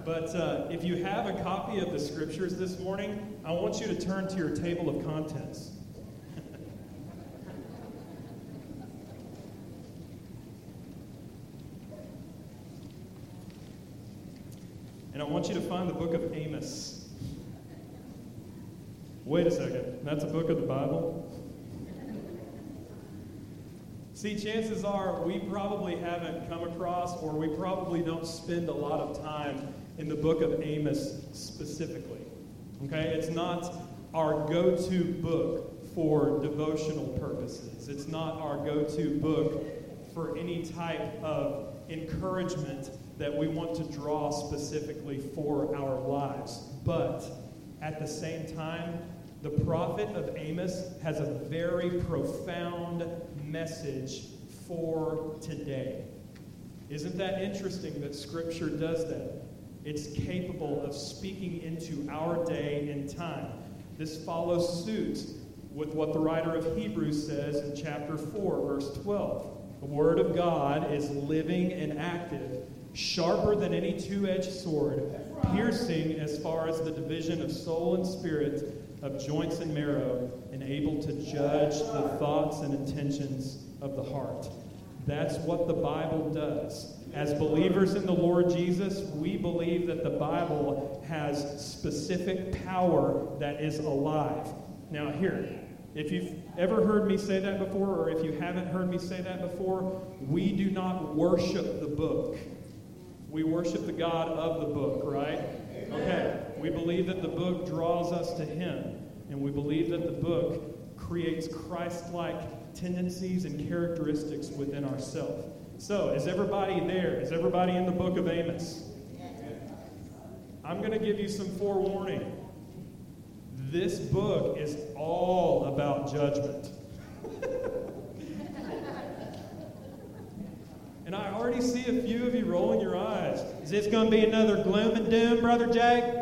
But if you have a copy of the scriptures this morning, I want you to turn to your table of contents. And I want you to find the book of Amos. Wait a second, that's a book of the Bible? See, chances are we probably haven't come across, or we probably don't spend a lot of time in the book of Amos specifically. Okay? It's not our go-to book for devotional purposes. It's not our go-to book for any type of encouragement that we want to draw specifically for our lives. But at the same time, the prophet of Amos has a very profound message for today. Isn't that interesting that Scripture does that? It's capable of speaking into our day and time. This follows suit with what the writer of Hebrews says in chapter 4, verse 12. The Word of God is living and active, sharper than any two-edged sword, piercing as far as the division of soul and spirit, of joints and marrow, and able to judge the thoughts and intentions of the heart. That's what the Bible does. As believers in the Lord Jesus, we believe that the Bible has specific power that is alive. Now here, if you've ever heard me say that before, or if you haven't heard me say that before, we do not worship the book. We worship the God of the book, right? Okay. We believe that the book draws us to Him, and we believe that the book creates Christ-like tendencies and characteristics within ourselves. So, is everybody there? Is everybody in the book of Amos? I'm going to give you some forewarning. This book is all about judgment. And I already see a few of you rolling your eyes. Is this going to be another gloom and doom, Brother Jake?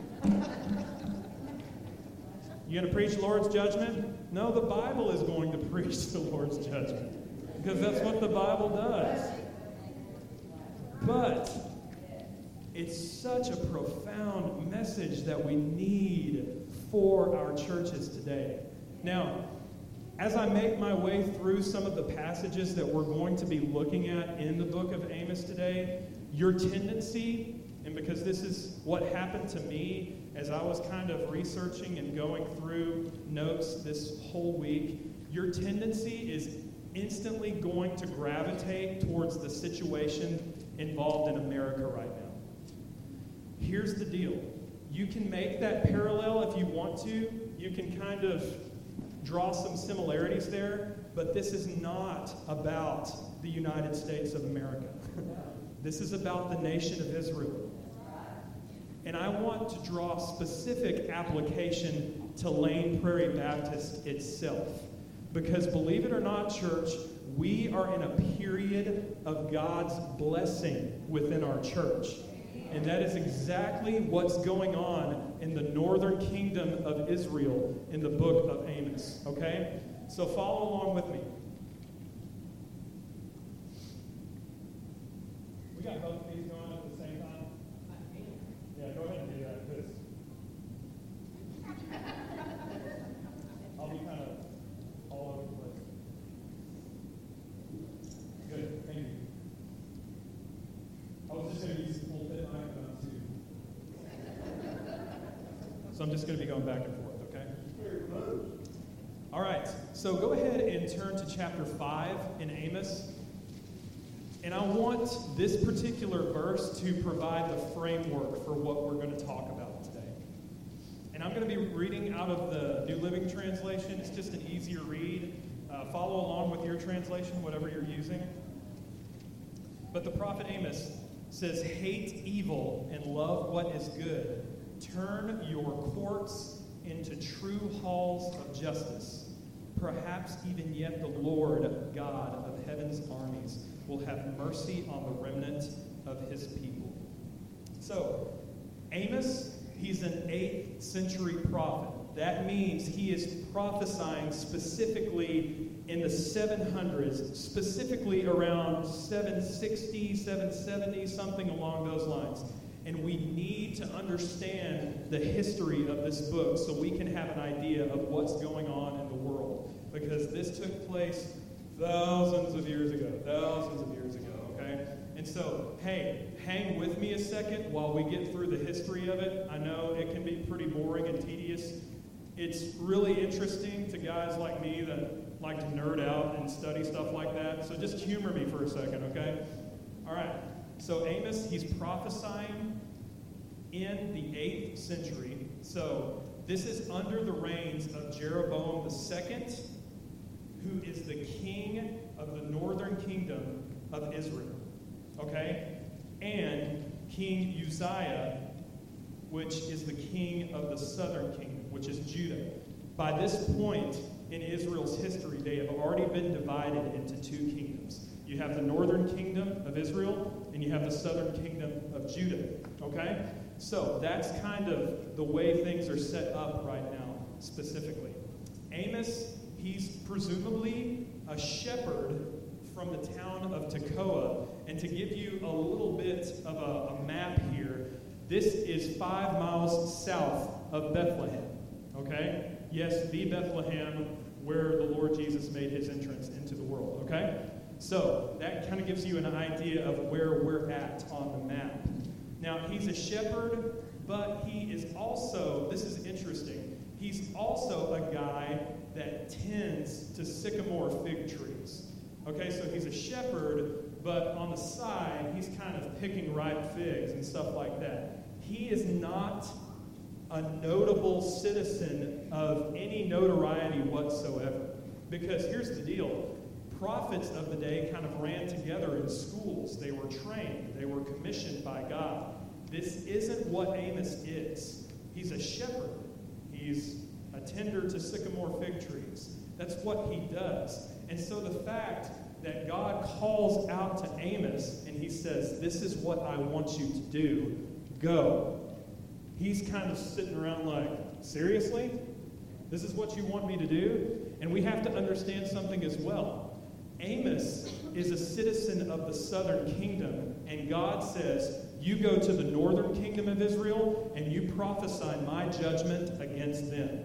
You going to preach Lord's judgment? No, the Bible is going to preach the Lord's judgment. Because that's what the Bible does. But it's such a profound message that we need for our churches today. Now, as I make my way through some of the passages that we're going to be looking at in the book of Amos today, your tendency, and because this is what happened to me as I was kind of researching and going through notes this whole week, your tendency is instantly going to gravitate towards the situation involved in America right now. Here's the deal. You can make that parallel if you want to. You can kind of draw some similarities there, but this is not about the United States of America. This is about the nation of Israel. And I want to draw specific application to Lane Prairie Baptist itself. Because believe it or not, church, we are in a period of God's blessing within our church. And that is exactly what's going on in the northern kingdom of Israel in the book of Amos. Okay? So follow along with me. We got both of these going at the same time? Yeah, go ahead and do that, because I'll be kind of all over the place. Good, thank you. I was just going to use the pulpit mic, so I'm just going to be going back and forth, okay? All right, so go ahead and turn to chapter 5 in Amos. And I want this particular verse to provide the framework for what we're going to talk about today. And I'm going to be reading out of the New Living Translation. It's just an easier read. Follow along with your translation, whatever you're using. But the prophet Amos says, "Hate evil and love what is good. Turn your courts into true halls of justice. Perhaps even yet the Lord God of heaven's armies will have mercy on the remnant of his people." So, Amos, he's an 8th century prophet. That means he is prophesying specifically in the 700s, specifically around 760, 770, something along those lines. And we need to understand the history of this book so we can have an idea of what's going on in the world. Because this took place thousands of years ago, okay? And so, hey, hang with me a second while we get through the history of it. I know it can be pretty boring and tedious. It's really interesting to guys like me that like to nerd out and study stuff like that. So just humor me for a second, okay? All right. So Amos, he's prophesying in the 8th century. So this is under the reigns of Jeroboam II, who is the king of the northern kingdom of Israel. Okay? And King Uzziah, which is the king of the southern kingdom, which is Judah. By this point in Israel's history, they have already been divided into 2 kingdoms. You have the northern kingdom of Israel, and you have the southern kingdom of Judah. Okay? So that's kind of the way things are set up right now, specifically. Amos, he's presumably a shepherd from the town of Tekoa. And to give you a little bit of a map here, this is 5 miles south of Bethlehem. Okay? Yes, the Bethlehem where the Lord Jesus made his entrance into the world. Okay? So that kind of gives you an idea of where we're at on the map. Now, he's a shepherd, but he is also, this is interesting, he's also a guy that tends to sycamore fig trees. Okay, so he's a shepherd, but on the side, he's kind of picking ripe figs and stuff like that. He is not a notable citizen of any notoriety whatsoever. Because here's the deal. Prophets of the day kind of ran together in schools. They were trained. They were commissioned by God. This isn't what Amos is. He's a shepherd. He's a tender to sycamore fig trees. That's what he does. And so the fact that God calls out to Amos and he says, this is what I want you to do, go. He's kind of sitting around like, seriously? This is what you want me to do? And we have to understand something as well. Amos is a citizen of the southern kingdom, and God says, you go to the northern kingdom of Israel, and you prophesy my judgment against them.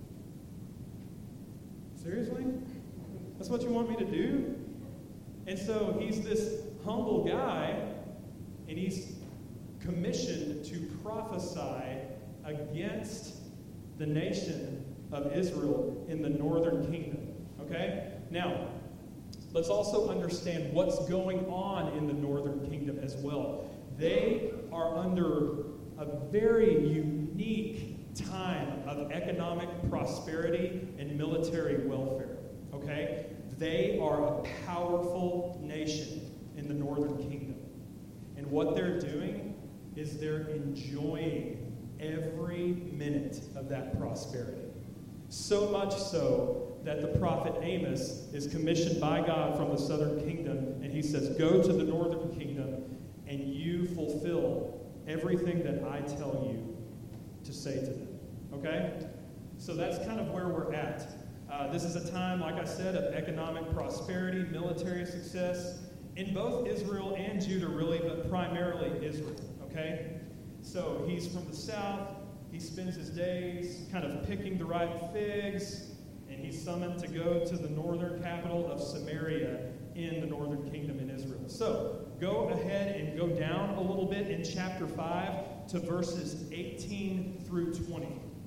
Seriously? That's what you want me to do? And so he's this humble guy, and he's commissioned to prophesy against the nation of Israel in the northern kingdom. Okay? Now, let's also understand what's going on in the northern kingdom as well. They are under a very unique time of economic prosperity and military welfare. Okay? They are a powerful nation in the northern kingdom. And what they're doing is they're enjoying every minute of that prosperity. So much so that the prophet Amos is commissioned by God from the southern kingdom, and he says, go to the northern kingdom, and you fulfill everything that I tell you to say to them. Okay? So that's kind of where we're at. This is a time, like I said, of economic prosperity, military success, in both Israel and Judah, really, but primarily Israel. Okay? So he's from the south. He spends his days kind of picking the ripe figs, and he's summoned to go to the northern capital of Samaria in the northern kingdom in Israel. So go ahead and go down a little bit in chapter 5 to verses 18 through 20.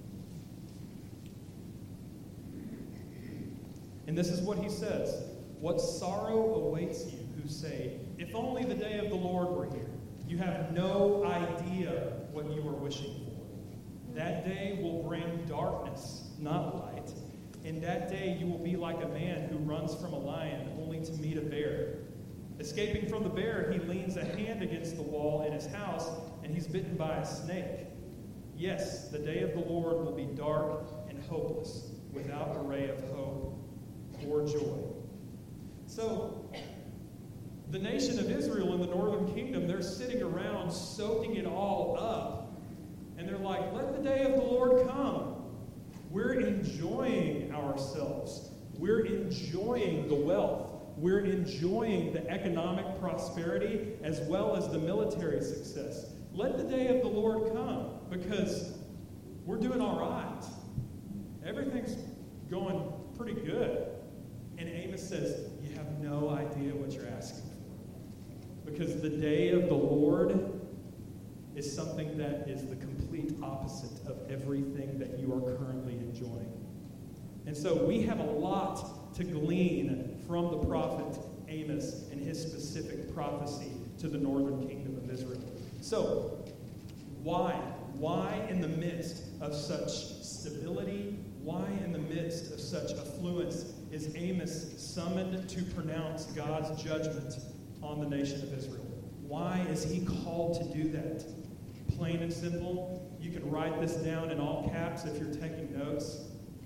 And this is what he says. What sorrow awaits you who say, if only the day of the Lord were here. You have no idea what you are wishing for. That day will bring darkness, not light. In that day you will be like a man who runs from a lion only to meet a bear. Escaping from the bear, he leans a hand against the wall in his house, and he's bitten by a snake. Yes, the day of the Lord will be dark and hopeless, without a ray of hope or joy. So, the nation of Israel in the northern kingdom, they're sitting around soaking it all up. And they're like, let the day of the Lord come. We're enjoying ourselves. We're enjoying the wealth. We're enjoying the economic prosperity as well as the military success. let the day of the Lord come, because we're doing all right. Everything's going pretty good. And Amos says, you have no idea what you're asking for. Because the day of the Lord is something that is the complete opposite of everything that you are currently enjoying. And so we have a lot to glean from the prophet Amos and his specific prophecy to the northern kingdom of Israel. So, why? Why in the midst of such stability, why in the midst of such affluence is Amos summoned to pronounce God's judgment on the nation of Israel? Why is he called to do that? Plain and simple, you can write this down in all caps if you're taking notes.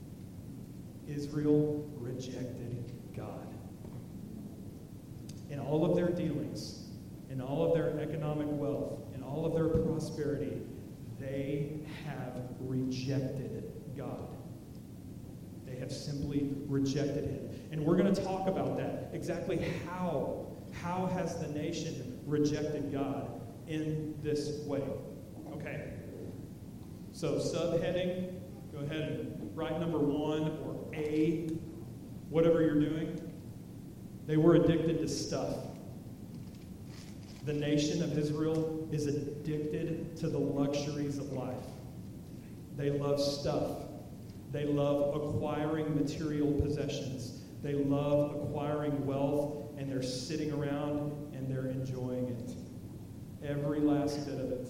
Israel rejected God. In all of their dealings, in all of their economic wealth, in all of their prosperity, they have rejected God. They have simply rejected him. And we're going to talk about that. Exactly how. How has the nation rejected God in this way? Okay. So subheading, go ahead and write number 1 or A, whatever you're doing. They were addicted to stuff. The nation of Israel is addicted to the luxuries of life. They love stuff. They love acquiring material possessions. They love acquiring wealth, and they're sitting around and they're enjoying it. Every last bit of it.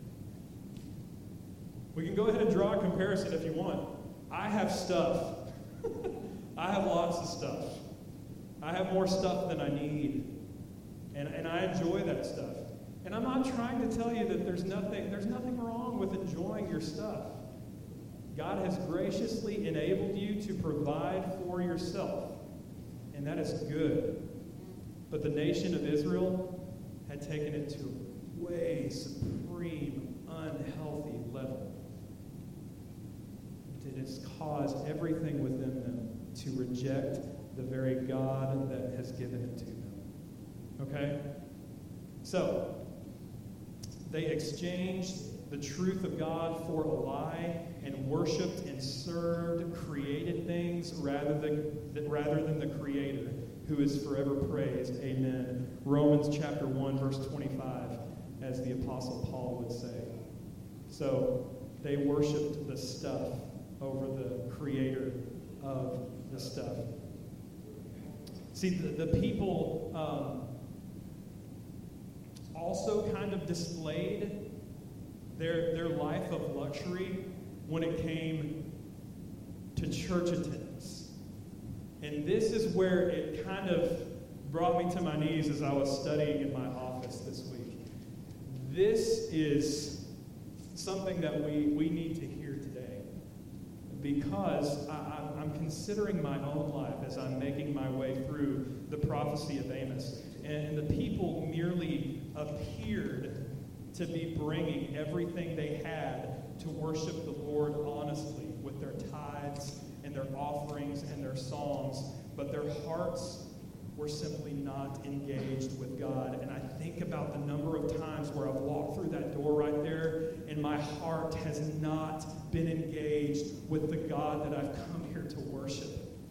We can go ahead and draw a comparison if you want. I have stuff. I have lots of stuff. I have more stuff than I need. And I enjoy that stuff. And I'm not trying to tell you that there's nothing wrong with enjoying your stuff. God has graciously enabled you to provide for yourself. And that is good. But the nation of Israel had taken it to a way supreme, unhealthy level. It has caused everything within them to reject the very God that has given it to them. Okay? So, they exchanged the truth of God for a lie and worshipped and served created things rather than the Creator, who is forever praised. Amen. Romans chapter 1, verse 25, as the Apostle Paul would say. So, they worshipped the stuff over the Creator of the stuff. See, the people also kind of displayed their life of luxury when it came to church attendance. And this is where it kind of brought me to my knees as I was studying in my office this week. This is something that we need to hear today, because I'm considering my own life as I'm making my way through the prophecy of Amos. And the people merely appeared to be bringing everything they had to worship the Lord honestly with their tithes and their offerings and their songs, but their hearts were simply not engaged with God. And I think about the number of times where I've walked through that door right there and my heart has not been engaged with the God that I've come here to worship.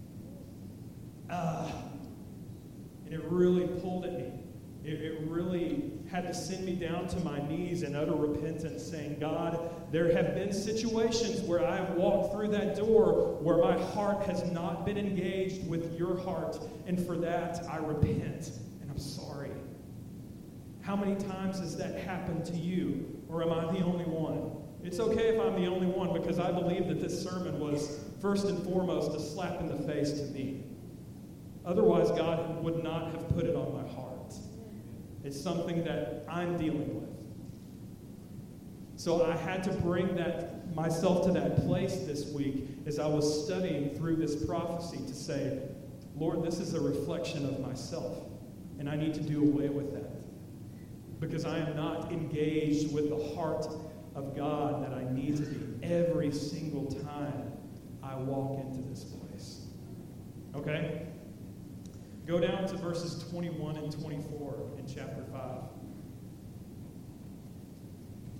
And it really pulled at me. It really had to send me down to my knees in utter repentance, saying, God, there have been situations where I have walked through that door where my heart has not been engaged with your heart, and for that I repent, and I'm sorry. How many times has that happened to you, or am I the only one? It's okay if I'm the only one, because I believe that this sermon was first and foremost a slap in the face to me. Otherwise, God would not have put it on my heart. It's something that I'm dealing with. So I had to bring myself to that place this week as I was studying through this prophecy to say, Lord, this is a reflection of myself, and I need to do away with that, because I am not engaged with the heart of God that I need to be every single time I walk into this place. Okay? Go down to verses 21 and 24 in chapter 5.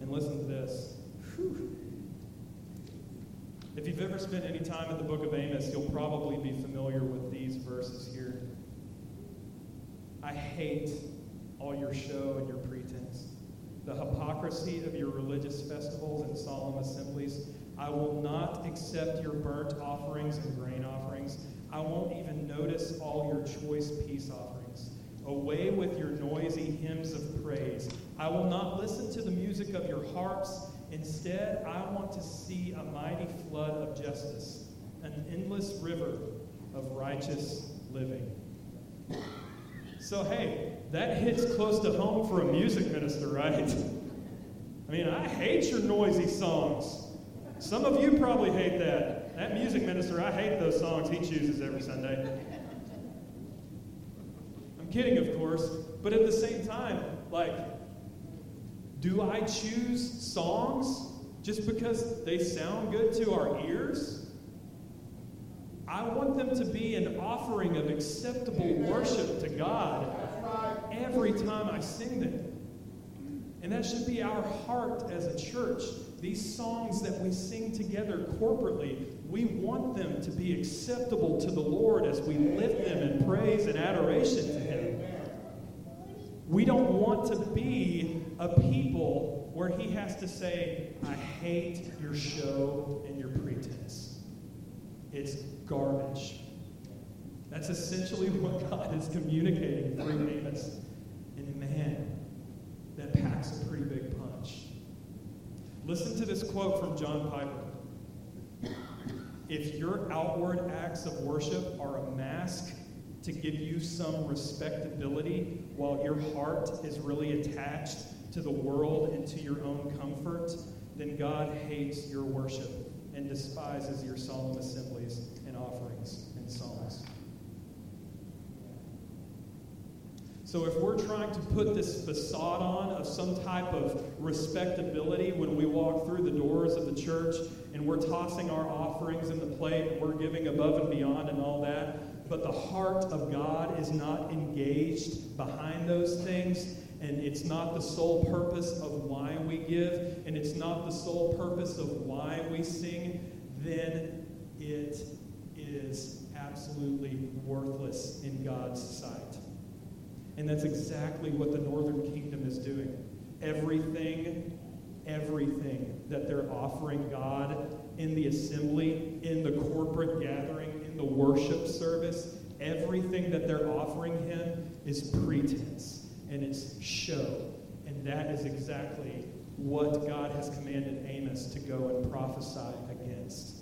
And listen to this. Whew. If you've ever spent any time in the book of Amos, you'll probably be familiar with these verses here. I hate all your show and your pretense, the hypocrisy of your religious festivals and solemn assemblies. I will not accept your burnt offerings and grain offerings. I won't even notice all your choice peace offerings. Away with your noisy hymns of praise. I will not listen to the music of your harps. Instead, I want to see a mighty flood of justice, an endless river of righteous living. So, hey, that hits close to home for a music minister, right? I mean, I hate your noisy songs. Some of you probably hate that. That music minister, I hate those songs he chooses every Sunday. I'm kidding, of course, but at the same time, like, do I choose songs just because they sound good to our ears? I want them to be an offering of acceptable worship to God every time I sing them. And that should be our heart as a church. These songs that we sing together corporately, we want them to be acceptable to the Lord as we lift them in praise and adoration to Him. We don't want to be a people where He has to say, I hate your show and your pretense. It's garbage. That's essentially what God is communicating through Amos. And man, that packs a pretty big punch. Listen to this quote from John Piper. If your outward acts of worship are a mask to give you some respectability while your heart is really attached to the world and to your own comfort, then God hates your worship and despises your solemn assemblies and offerings and songs. So if we're trying to put this facade on of some type of respectability when we walk through the doors of the church and we're tossing our offerings in the plate and we're giving above and beyond and all that, but the heart of God is not engaged behind those things, and it's not the sole purpose of why we give, and it's not the sole purpose of why we sing, then it is absolutely worthless in God's sight. And that's exactly what the Northern Kingdom is doing. Everything that they're offering God in the assembly, in the corporate gathering, in the worship service, everything that they're offering Him is pretense and it's show. And that is exactly what God has commanded Amos to go and prophesy against.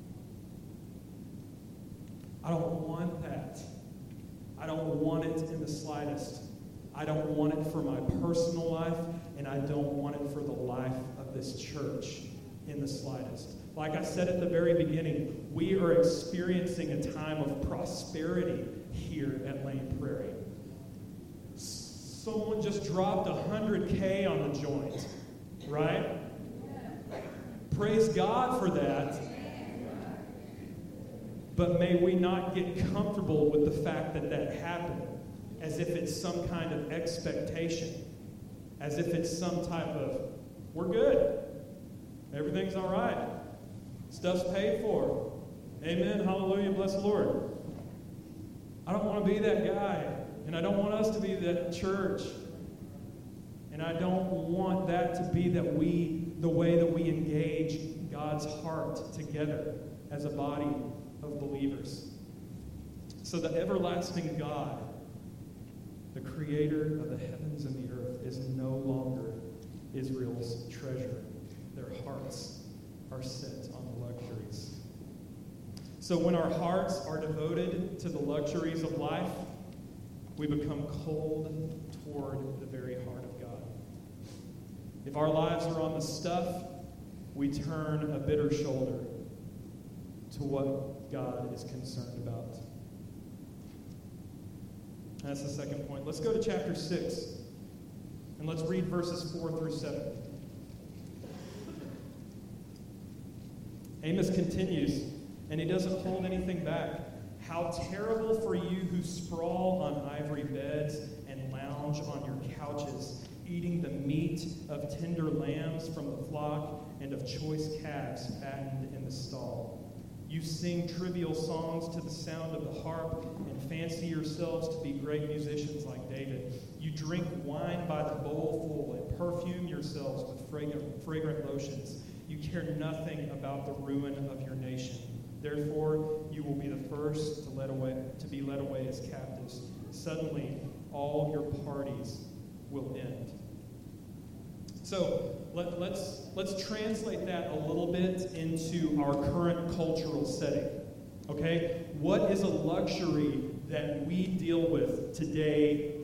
I don't want that. I don't want it in the slightest. I don't want it for my personal life, and I don't want it for the life of this church in the slightest. Like I said at the very beginning, we are experiencing a time of prosperity here at Lane Prairie. Someone just dropped $100K on the joint, right? Praise God for that. But may we not get comfortable with the fact that that happened, as if it's some kind of expectation, as if it's some type of, we're good, everything's all right, stuff's paid for, amen, hallelujah, bless the Lord. I don't want to be that guy, and I don't want us to be that church, and I don't want that to be the way that we engage God's heart together as a body of believers. So the everlasting God, the creator of the heavens and the earth, is no longer Israel's treasure. Their hearts are set on the luxuries. So when our hearts are devoted to the luxuries of life, we become cold toward the very heart of God. If our lives are on the stuff, we turn a bitter shoulder to what God is concerned about. That's the second point. Let's go to chapter 6, and let's read verses 4 through 7. Amos continues, and he doesn't hold anything back. How terrible for you who sprawl on ivory beds and lounge on your couches, eating the meat meat of tender lambs from the flock and of choice calves fattened in the stall. You sing trivial songs to the sound of the harp and fancy yourselves to be great musicians like David. You drink wine by the bowlful and perfume yourselves with fragrant lotions. You care nothing about the ruin of your nation. Therefore, you will be the first to be led away as captives. Suddenly, all your parties will end. So let's translate that a little bit into our current cultural setting. Okay? What is a luxury that we deal with today,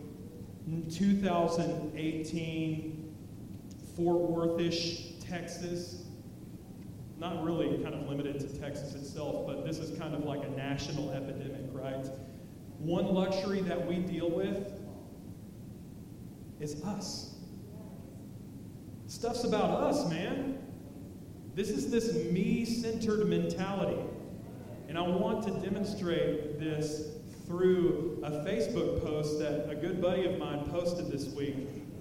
2018, Fort Worth-ish, Texas? Not really kind of limited to Texas itself, but this is kind of like a national epidemic, right? One luxury that we deal with is us. Stuff's about us, man. This is this me-centered mentality. And I want to demonstrate this through a Facebook post that a good buddy of mine posted this week.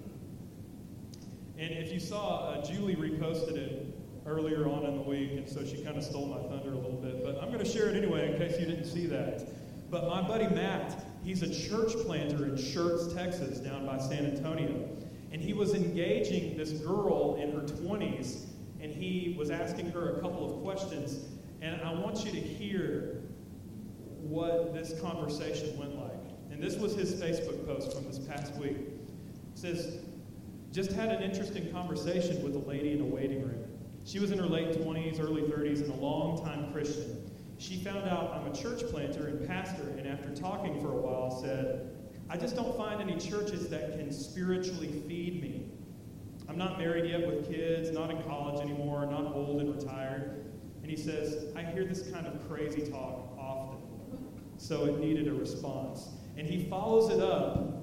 And if you saw, Julie reposted it earlier on in the week, and so she kind of stole my thunder a little bit. But I'm going to share it anyway in case you didn't see that. But my buddy Matt, he's a church planter in Schertz, Texas, down by San Antonio. And he was engaging this girl in her 20s, and he was asking her a couple of questions. And I want you to hear what this conversation went like. And this was his Facebook post from this past week. It says, just had an interesting conversation with a lady in a waiting room. She was in her late 20s, early 30s, and a long-time Christian. She found out I'm a church planter and pastor, and after talking for a while said, I just don't find any churches that can spiritually feed me. I'm not married yet with kids, not in college anymore, not old and retired. And he says, I hear this kind of crazy talk often. So it needed a response. And he follows it up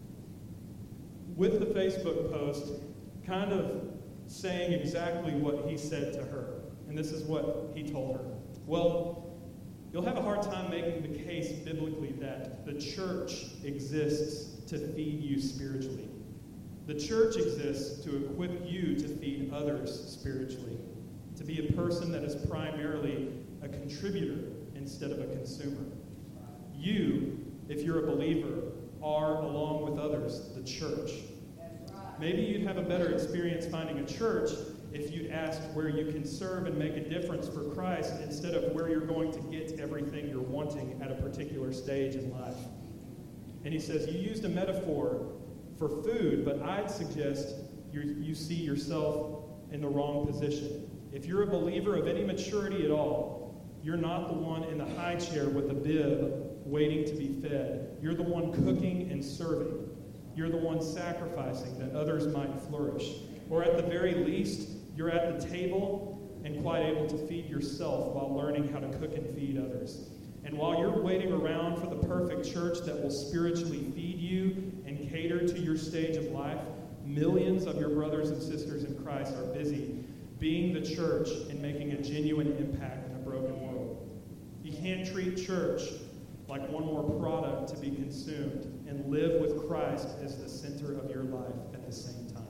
with the Facebook post, kind of saying exactly what he said to her. And this is what he told her. Well, you'll have a hard time making the case biblically that the church exists to feed you spiritually. The church exists to equip you to feed others spiritually, to be a person that is primarily a contributor instead of a consumer. You, if you're a believer, are, along with others, the church. Maybe you'd have a better experience finding a church if you'd asked where you can serve and make a difference for Christ instead of where you're going to get everything you're wanting at a particular stage in life. And he says, you used a metaphor for food, but I'd suggest you see yourself in the wrong position. If you're a believer of any maturity at all, you're not the one in the high chair with a bib waiting to be fed. You're the one cooking and serving. You're the one sacrificing that others might flourish. Or at the very least, you're at the table and quite able to feed yourself while learning how to cook and feed others. And while you're waiting around for the perfect church that will spiritually feed you and cater to your stage of life, millions of your brothers and sisters in Christ are busy being the church and making a genuine impact in a broken world. You can't treat church like one more product to be consumed and live with Christ as the center of your life at the same time.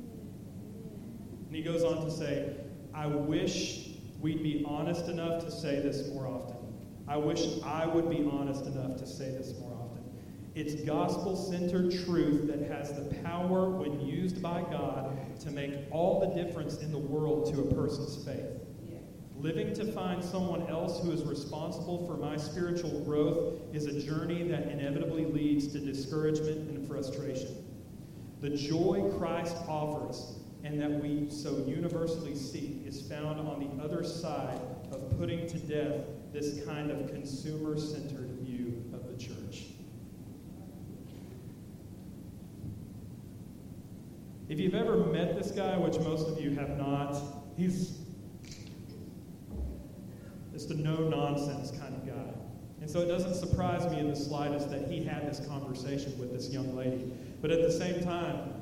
And he goes on to say, I wish we'd be honest enough to say this more often. I wish I would be honest enough to say this more often. It's gospel-centered truth that has the power, when used by God, to make all the difference in the world to a person's faith. Living to find someone else who is responsible for my spiritual growth is a journey that inevitably leads to discouragement and frustration. The joy Christ offers and that we so universally seek is found on the other side of putting to death this kind of consumer-centered view of the church. If you've ever met this guy, which most of you have not, he's just a no-nonsense kind of guy. And so it doesn't surprise me in the slightest that he had this conversation with this young lady. But at the same time,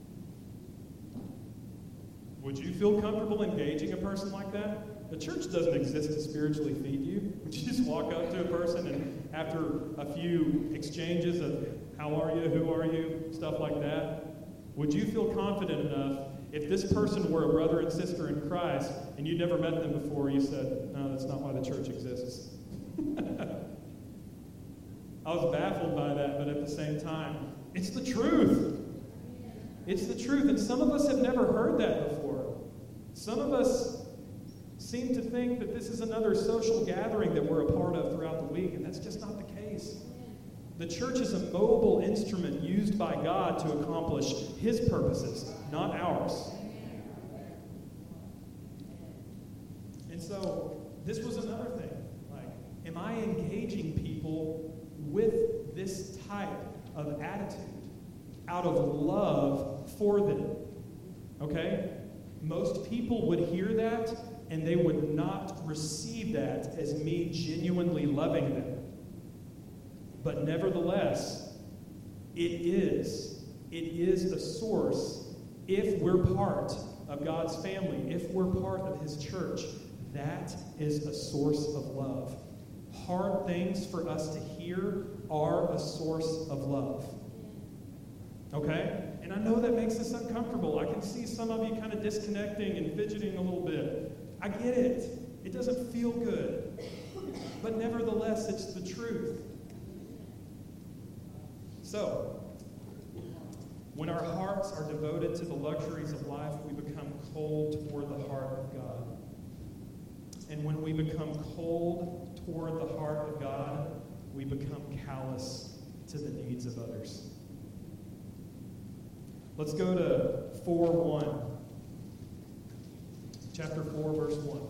would you feel comfortable engaging a person like that? The church doesn't exist to spiritually feed you. Would you just walk up to a person and after a few exchanges of how are you, who are you, stuff like that, Would you feel confident enough if this person were a brother and sister in Christ and you'd never met them before, you said, no, that's not why the church exists? I was baffled by that, but at the same time, it's the truth. It's the truth. And some of us have never heard that before. Some of us seem to think that this is another social gathering that we're a part of throughout the week, and that's just not the case. The church is a mobile instrument used by God to accomplish His purposes, not ours. And so, this was another thing. Like, am I engaging people with this type of attitude out of love for them? Okay? Most people would hear that, and they would not receive that as me genuinely loving them. But nevertheless, it is a source, if we're part of God's family, if we're part of His church, that is a source of love. Hard things for us to hear are a source of love. Okay? And I know that makes us uncomfortable. I can see some of you kind of disconnecting and fidgeting a little bit. I get it. It doesn't feel good. But nevertheless, it's the truth. So, when our hearts are devoted to the luxuries of life, we become cold toward the heart of God. And when we become cold toward the heart of God, we become callous to the needs of others. Let's go to 4:1. Chapter 4, verse 1.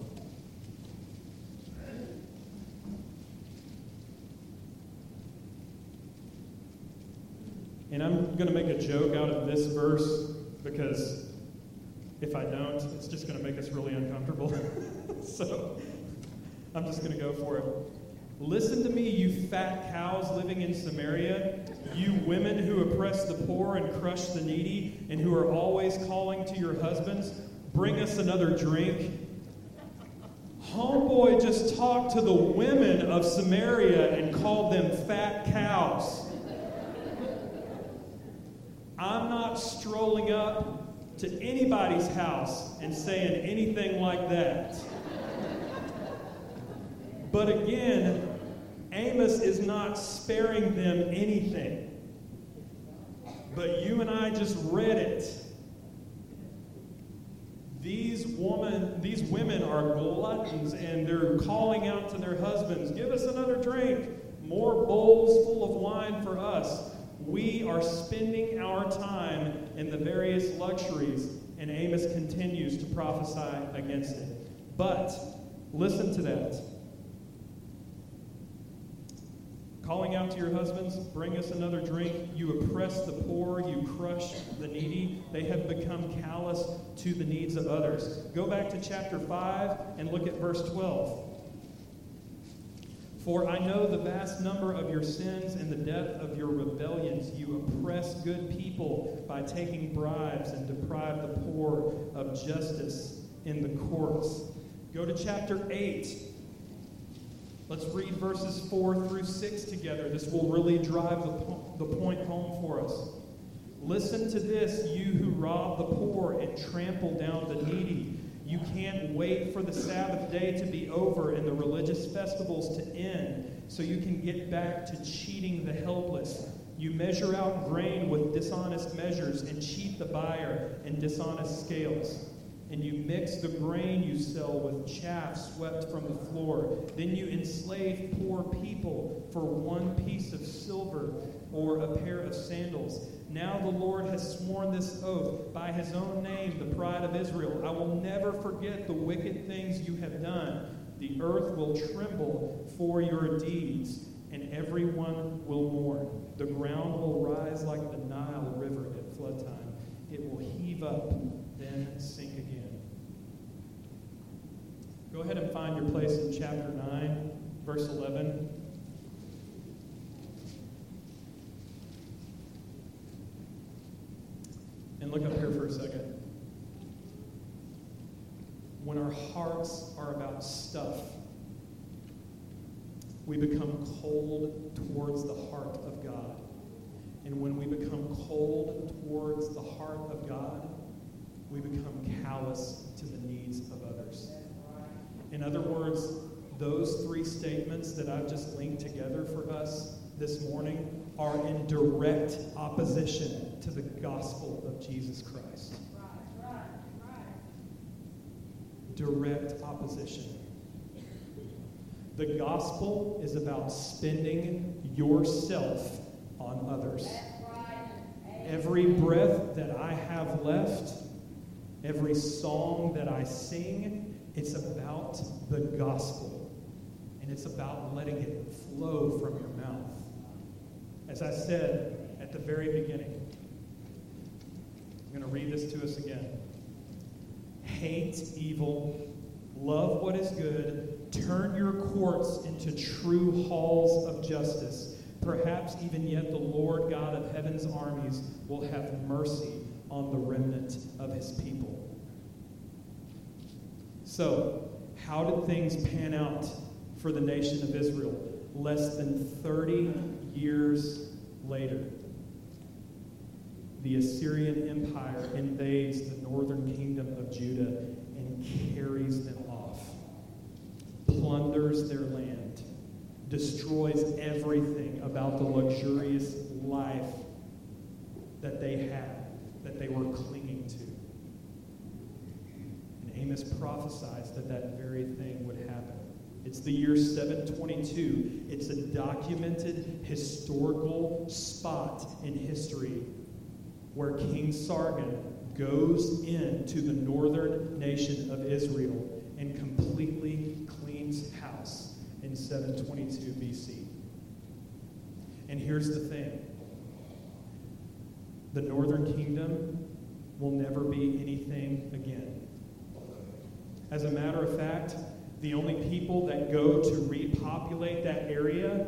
And I'm going to make a joke out of this verse because if I don't, it's just going to make us really uncomfortable. So I'm just going to go for it. Listen to me, you fat cows living in Samaria, you women who oppress the poor and crush the needy, and who are always calling to your husbands, bring us another drink. Homeboy just talked to the women of Samaria and called them fat cows. I'm not strolling up to anybody's house and saying anything like that. But again, Amos is not sparing them anything. But you and I just read it. These women are gluttons, and they're calling out to their husbands, give us another drink, more bowls full of wine for us. We are spending our time in the various luxuries, and Amos continues to prophesy against it. But, listen to that. Calling out to your husbands, bring us another drink. You oppress the poor, you crush the needy. They have become callous to the needs of others. Go back to chapter 5 and look at verse 12. For I know the vast number of your sins and the depth of your rebellions. You oppress good people by taking bribes and deprive the poor of justice in the courts. Go to chapter 8. Let's read verses 4 through 6 together. This will really drive the point home for us. Listen to this, you who rob the poor and trample down the needy. You can't wait for the Sabbath day to be over and the religious festivals to end so you can get back to cheating the helpless. You measure out grain with dishonest measures and cheat the buyer in dishonest scales. And you mix the grain you sell with chaff swept from the floor. Then you enslave poor people for one piece of silver or a pair of sandals. Now the Lord has sworn this oath by His own name, the pride of Israel. I will never forget the wicked things you have done. The earth will tremble for your deeds, and everyone will mourn. The ground will rise like the Nile River at flood time. It will heave up, then sink again. Go ahead and find your place in chapter 9, verse 11. And look up here for a second. When our hearts are about stuff, we become cold towards the heart of God. And when we become cold towards the heart of God, we become callous to the needs of others. In other words, those three statements that I've just linked together for us this morning are in direct opposition to the gospel of Jesus Christ. Direct opposition. The gospel is about spending yourself on others. Every breath that I have left, every song that I sing, it's about the gospel. And it's about letting it flow from your mouth. As I said at the very beginning, I'm going to read this to us again. Hate evil, love what is good, turn your courts into true halls of justice. Perhaps even yet the Lord God of heaven's armies will have mercy on the remnant of his people. So, how did things pan out for the nation of Israel less than 30 years later? The Assyrian Empire invades the northern kingdom of Judah and carries them off, plunders their land, destroys everything about the luxurious life that they had, that they were clinging to. And Amos prophesies that that very thing would happen. It's the year 722. It's a documented historical spot in history where King Sargon goes into the northern nation of Israel and completely cleans house in 722 BC. And here's the thing. The northern kingdom will never be anything again. As a matter of fact, the only people that go to repopulate that area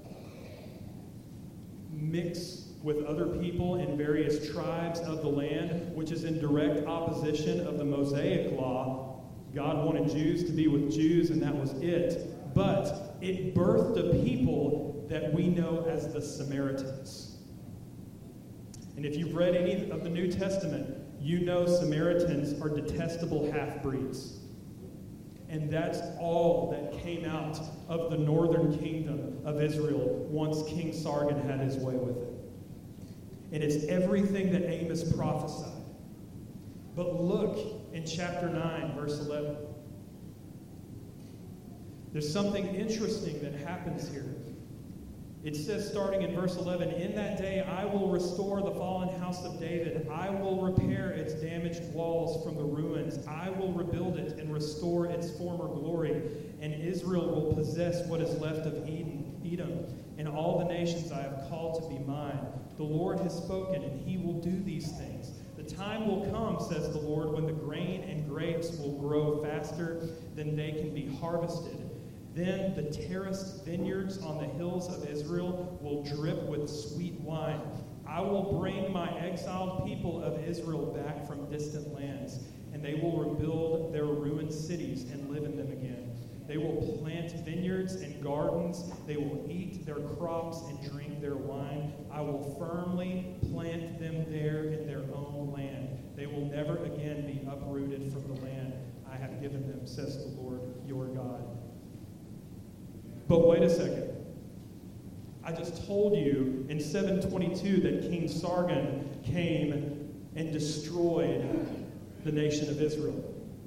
mix with other people in various tribes of the land, which is in direct opposition of the Mosaic law. God wanted Jews to be with Jews, and that was it. But it birthed a people that we know as the Samaritans. And if you've read any of the New Testament, you know Samaritans are detestable half-breeds. And that's all that came out of the northern kingdom of Israel once King Sargon had his way with it. And it's everything that Amos prophesied. But look in chapter 9, verse 11. There's something interesting that happens here. It says, starting in verse 11, "In that day I will restore the fallen house of David. I will repair its damaged walls from the ruins. I will rebuild it and restore its former glory. And Israel will possess what is left of Edom, and all the nations I have called to be mine. The Lord has spoken, and he will do these things. The time will come, says the Lord, when the grain and grapes will grow faster than they can be harvested. Then the terraced vineyards on the hills of Israel will drip with sweet wine. I will bring my exiled people of Israel back from distant lands, and they will rebuild their ruined cities and live in them again. They will plant vineyards and gardens. They will eat their crops and drink their wine. I will firmly plant them there in their own land. They will never again be uprooted from the land I have given them, says the Lord your God." But wait a second. I just told you in 722 that King Sargon came and destroyed the nation of Israel.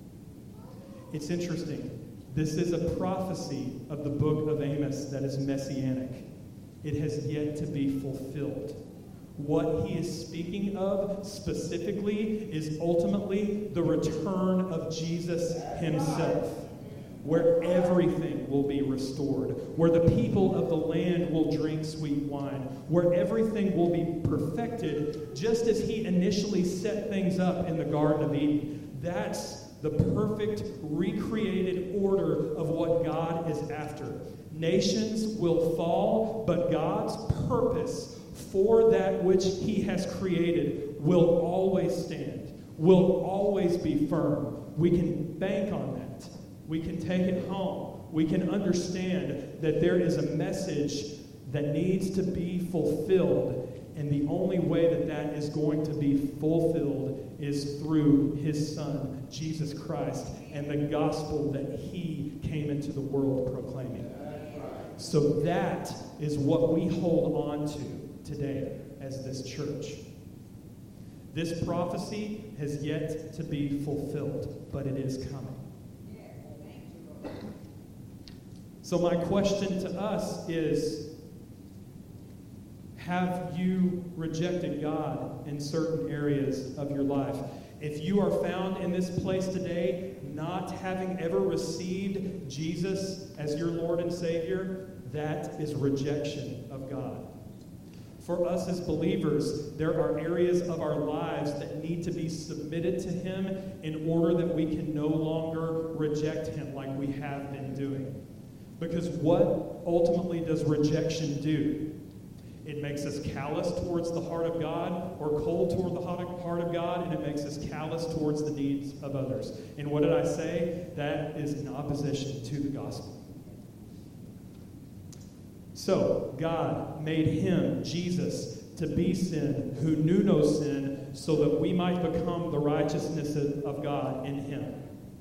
It's interesting. This is a prophecy of the book of Amos that is messianic. It has yet to be fulfilled. What he is speaking of specifically is ultimately the return of Jesus himself, where everything will be restored, where the people of the land will drink sweet wine, where everything will be perfected just as he initially set things up in the Garden of Eden. That's the perfect recreated order of what God is after. Nations will fall, but God's purpose for that which he has created will always stand, will always be firm. We can bank on that. We can take it home. We can understand that there is a message that needs to be fulfilled, And the only way that that is going to be fulfilled is through his Son, Jesus Christ, and the gospel that he came into the world proclaiming. So that is what we hold on to today as this church. This prophecy has yet to be fulfilled, but it is coming. So my question to us is, have you rejected God in certain areas of your life? If you are found in this place today not having ever received Jesus as your Lord and Savior, that is rejection of God. For us as believers, there are areas of our lives that need to be submitted to Him in order that we can no longer reject Him like we have been doing. Because what ultimately does rejection do? It makes us callous towards the heart of God, or cold toward the heart of God, and it makes us callous towards the needs of others. And what did I say? That is in opposition to the gospel. So, God made him, Jesus, to be sin, who knew no sin, so that we might become the righteousness of God in him.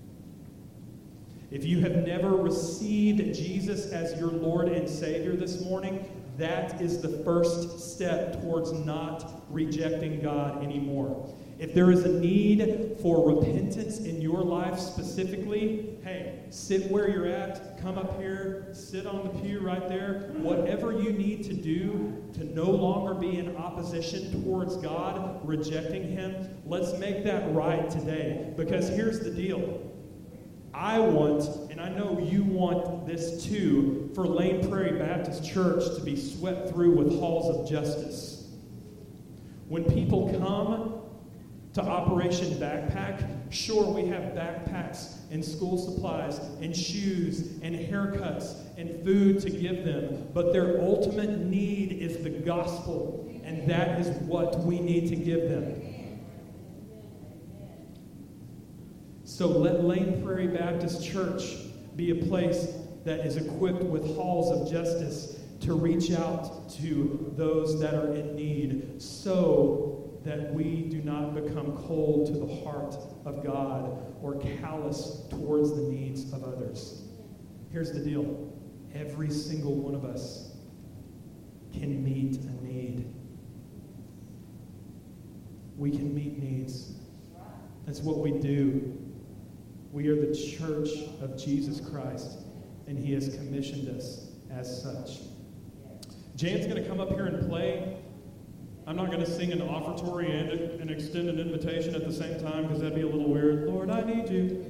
If you have never received Jesus as your Lord and Savior this morning, that is the first step towards not rejecting God anymore. If there is a need for repentance in your life specifically, hey, sit where you're at, come up here, sit on the pew right there. Whatever you need to do to no longer be in opposition towards God, rejecting Him, let's make that right today. Because here's the deal. I want, and I know you want this too, for Lane Prairie Baptist Church to be swept through with halls of justice. When people come to Operation Backpack, sure, we have backpacks and school supplies and shoes and haircuts and food to give them, but their ultimate need is the gospel, and that is what we need to give them. So let Lane Prairie Baptist Church be a place that is equipped with halls of justice to reach out to those that are in need, so that we do not become cold to the heart of God or callous towards the needs of others. Here's the deal. Every single one of us can meet a need. We can meet needs. That's what we do. We are the church of Jesus Christ, and He has commissioned us as such. Jan's going to come up here and play. I'm not going to sing an offertory and extend an invitation at the same time, because that'd be a little weird. Lord, I need you.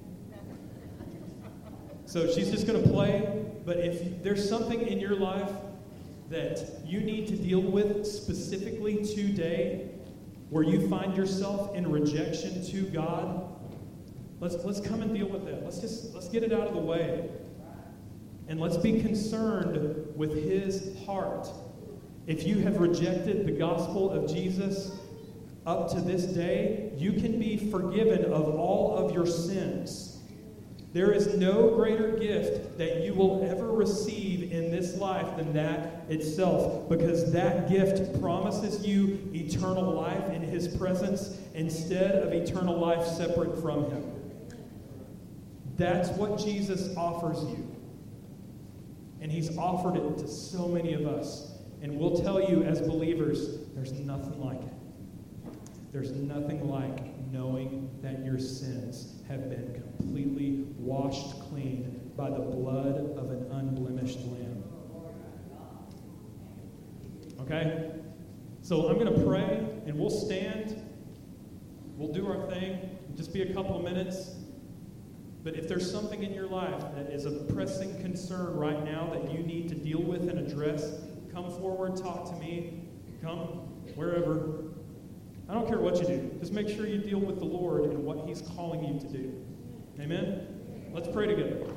So she's just going to play. But if there's something in your life that you need to deal with specifically today, where you find yourself in rejection to God, let's come and deal with that. Let's get it out of the way. And let's be concerned with His heart. If you have rejected the gospel of Jesus up to this day, you can be forgiven of all of your sins. There is no greater gift that you will ever receive in this life than that itself, because that gift promises you eternal life in His presence instead of eternal life separate from Him. That's what Jesus offers you. And He's offered it to so many of us. And we'll tell you as believers, there's nothing like it. There's nothing like knowing that your sins have been completely washed clean by the blood of an unblemished lamb. Okay? So I'm going to pray, and we'll stand. We'll do our thing. It'll just be a couple of minutes. But if there's something in your life that is a pressing concern right now that you need to deal with and address, come forward, talk to me, come wherever. I don't care what you do. Just make sure you deal with the Lord and what He's calling you to do. Amen? Let's pray together.